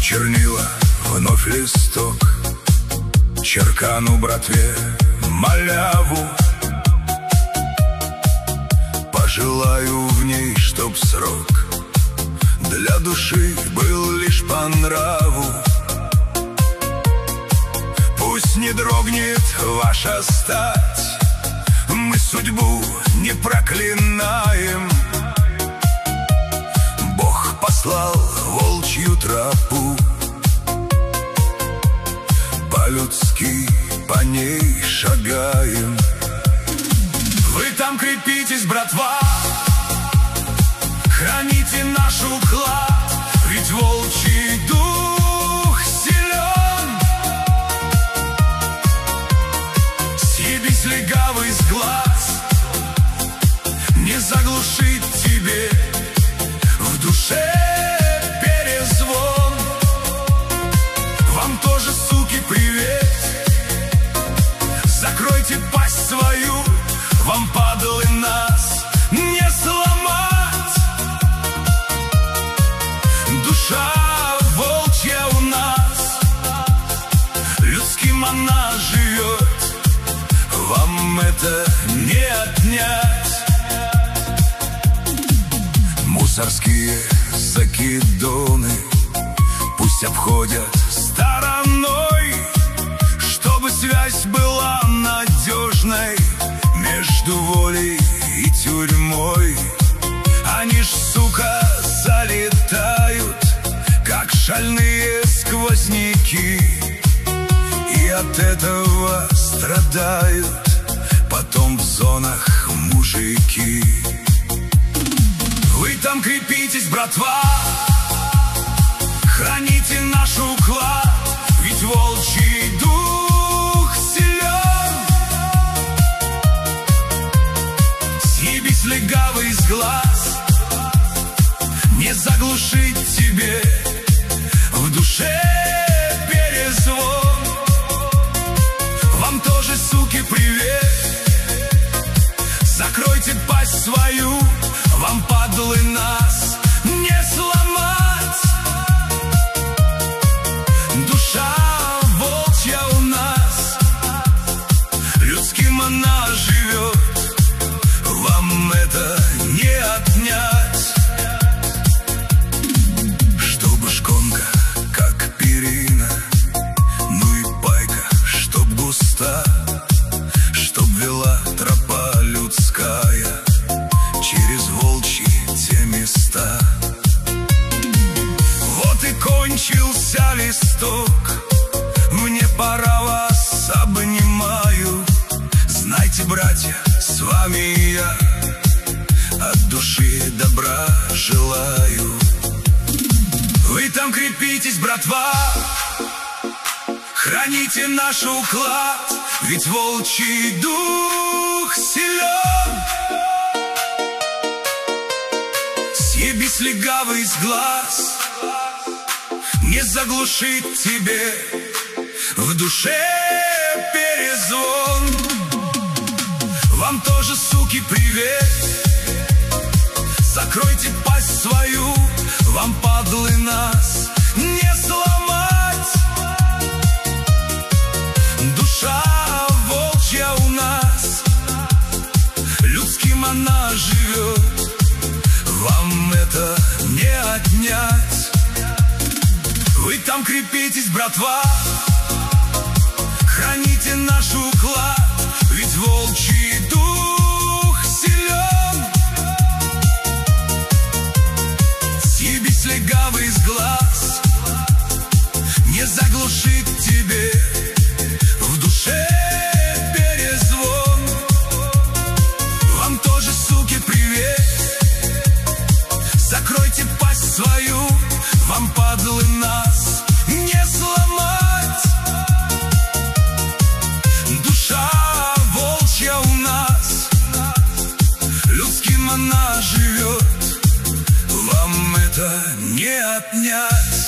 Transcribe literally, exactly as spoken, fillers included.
чернила, вновь листок, черкану братве маляву. Пожелаю в ней, чтоб срок для души был лишь по нраву. Пусть не дрогнет ваша стать, мы судьбу не проклинаем. Бог послал волчью тропу, по-людски по ней шагаем. Вы там крепитесь, братва, храните наш уклад, ведь волчий дух силен. Съебись, легавый, с глаз, не заглушить тебе в душе перезвон. Вам тоже, суки, привет, закройте пасть свою, вам, падлы, нас не сломать. Душа волчья у нас, людским она живет, вам это не отнять. Мусорские закидоны пусть обходят стороной, чтобы связь была надежной между волей и тюрьмой. Они ж, сука, залетают, как шальные сквозняки, и от этого страдают потом в зонах мужики. Вы там крепитесь, братва, храните наш уклад, ведь волчий дух силен. Съебись, легавый, с глаз, не заглушить тебе в душе перезвон. Вам тоже, суки, привет, закройте пасть свою, вам, падлы, нас не сломать. Душа волчья у нас, людским она живет, вам это не отнять. Чтобы шконка, как перина, ну и пайка, чтоб густа, чтоб вела тропа людская через волчьи те места. Вот и кончился листок, мне пора, вас обнимаю. Знайте, братья, с вами я от души добра желаю. Вы там крепитесь, братва, храните наш уклад, ведь волчий дух силен. Съебись, легавый, с глаз, не заглушить тебе в душе перезвон. Вам тоже, суки, привет, закройте пасть свою, вам, падлы, нас не сломать. Душа волчья у нас, людским она живет, вам это не отнять. Вы там крепитесь, братва, храните наш уклад, ведь волчий дух силен. Съебись, легавый, с глаз, не заглушит тебе в душе перезвон. Вам тоже, суки, привет, закройте пасть свою, вам, падлы, нас не сломать. Душа волчья у нас, людским она живет, вам это не отнять.